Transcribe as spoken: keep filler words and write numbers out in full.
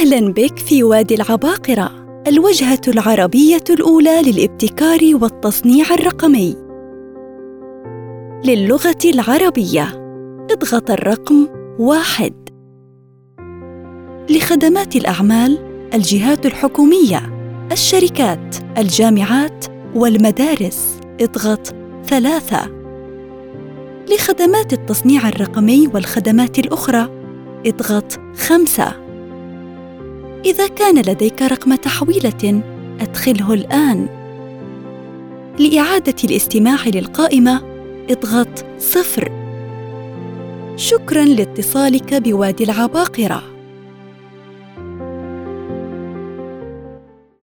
أهلاً بك في وادي العباقرة، الوجهة العربية الأولى للابتكار والتصنيع الرقمي. للغة العربية اضغط الرقم واحد. لخدمات الأعمال، الجهات الحكومية، الشركات، الجامعات والمدارس اضغط ثلاثة. لخدمات التصنيع الرقمي والخدمات الأخرى اضغط خمسة. إذا كان لديك رقم تحويلة أدخله الآن. لإعادة الاستماع للقائمة اضغط صفر. شكراً لاتصالك بوادي العباقرة.